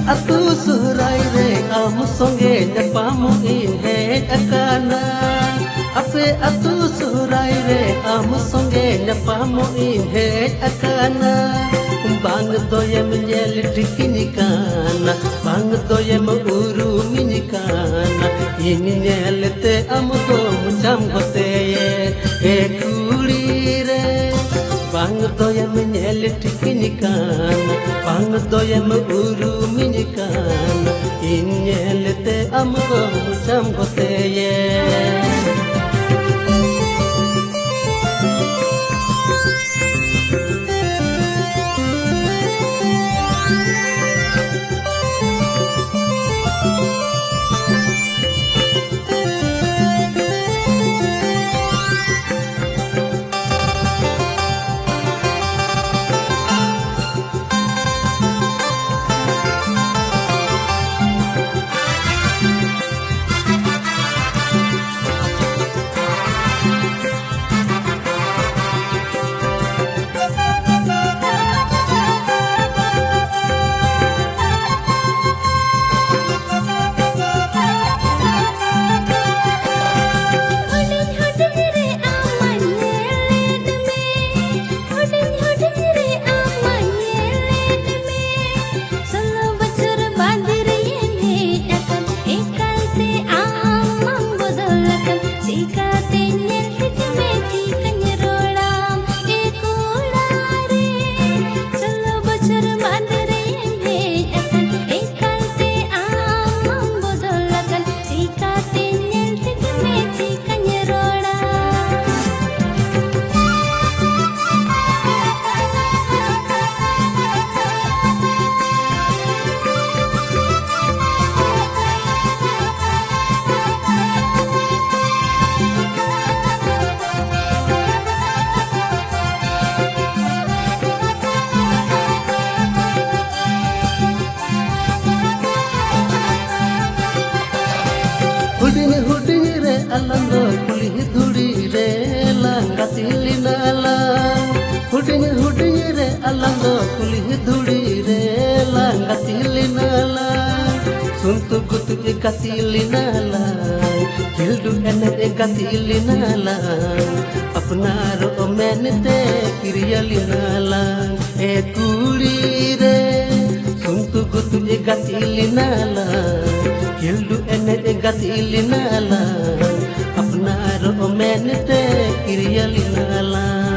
atu surai re am songe nyapamu in hej akana. Ape atu surai re am songe nyapamu in hej akana. Bang doyem nyel dikinikana, bang doyem uruminikana. Ini nyelte am do mucam goteye e kuri re. Bang doyem nyel dikinikana, bang doyem uruminikana. Ini nyelte am do mucam goteye. Alando kulih duri re langati nala. Huding re alando kulih duri re langati nala. Suntu gutu ekati nala, kildu ene ekati nala. Apnaro menete kiriyali nala e kuri re. Suntu gutu ekati nala, kildu ene ekati nala. Apnaro menete kiriyali nala.